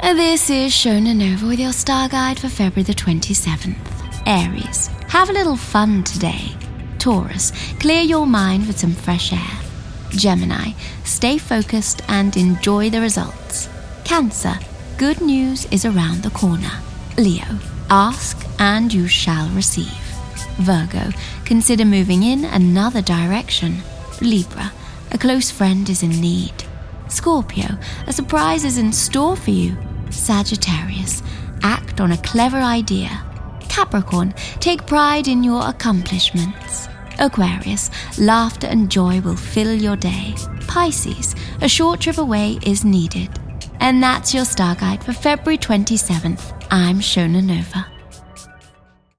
This is Shona Nova with your star guide for February the 27th. Aries, have a little fun today. Taurus, clear your mind with some fresh air. Gemini, stay focused and enjoy the results. Cancer, good news is around the corner. Leo, ask and you shall receive. Virgo, consider moving in another direction. Libra, a close friend is in need. Scorpio, a surprise is in store for you. Sagittarius, act on a clever idea. Capricorn, take pride in your accomplishments. Aquarius, laughter and joy will fill your day. Pisces, a short trip away is needed. And that's your star guide for February 27th. I'm Shona Nova.